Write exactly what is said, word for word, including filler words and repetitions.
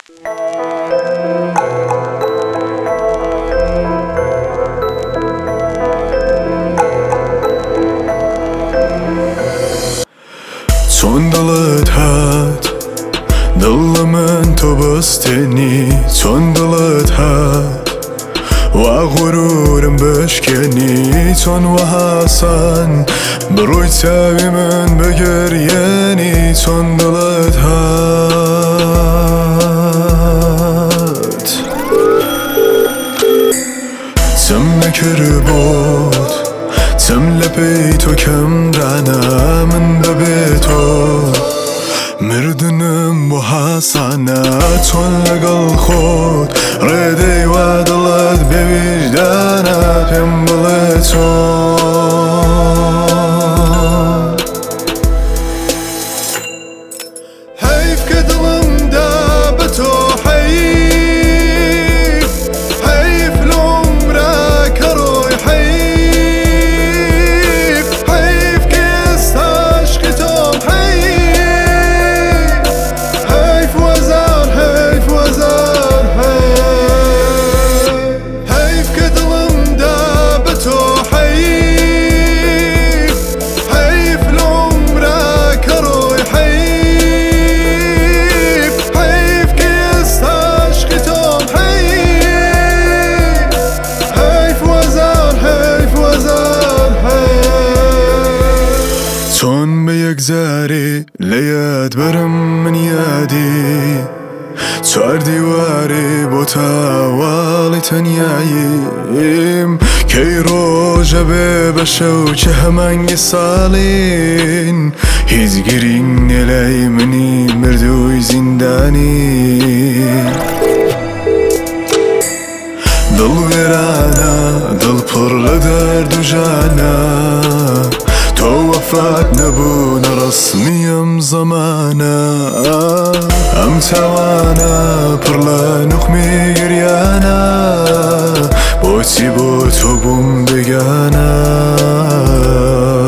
چون دلت هست دل من تو بستنی، چون دلت هست و غرورم بشکنی، چون و حسن بروی تاوی من بگرینی، چون دلت هست تم نکر بود تم لپی تو کم رانه من ببی تو مردنم و حسنه، چون لگل خود ریدی و دلت بویجدانه پیم بلی چون حیف که دلم ده به تو، حیف حیف لعمره کروی، حیف حیف که است عشق تو، حیف حیف وزار حیف وزار حیف حیف که دلم ده به تو، حیف حیف لعمره کروی، حیف حیف که است عشق تو، حیف حیف وزار حیف وزار حیف چون به یک زاری لیاد برم من یادی، چهار دیواری با تاوالی تنیاییم کی روژه به بشو چه همانگی سالین هیز گرین نلی منی مردوی زندانی دل ویرانه دل پر لدرد و جانه تو وفات نبون رسمیم زمانه ام توانه پر لنقمی گریانه بوتی بو تو بوم بگانه